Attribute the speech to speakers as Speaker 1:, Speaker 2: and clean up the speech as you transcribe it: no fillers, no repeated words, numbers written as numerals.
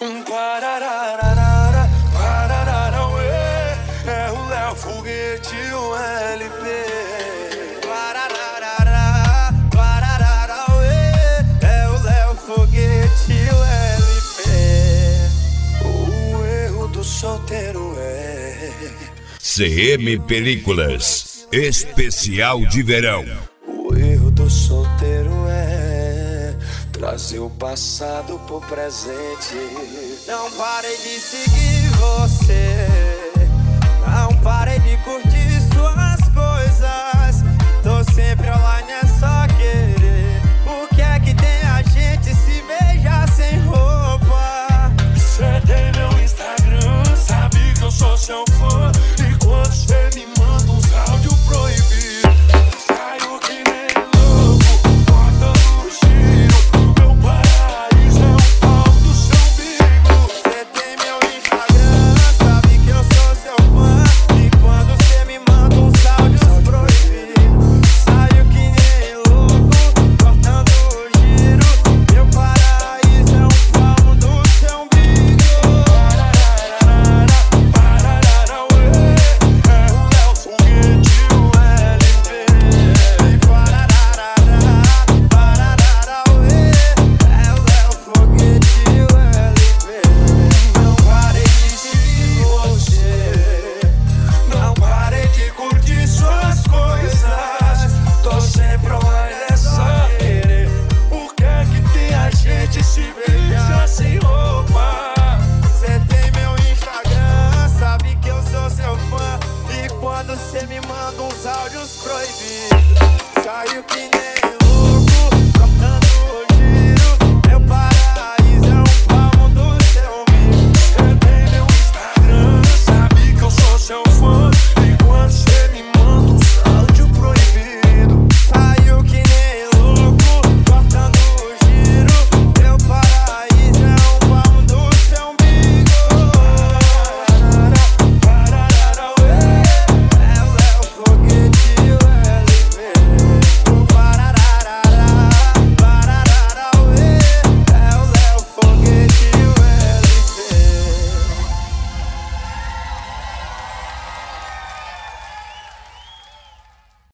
Speaker 1: Parararara, pararara, ué. É o Léo Foguete, o LP. Parararara, pararara, ué. É o Léo Foguete, o LP. O erro do solteiro é
Speaker 2: CM Películas, especial de verão.
Speaker 1: o erro do solteiro é trazer o passado pro presente. Não parei de seguir você, não parei de curtir suas coisas. Tô sempre online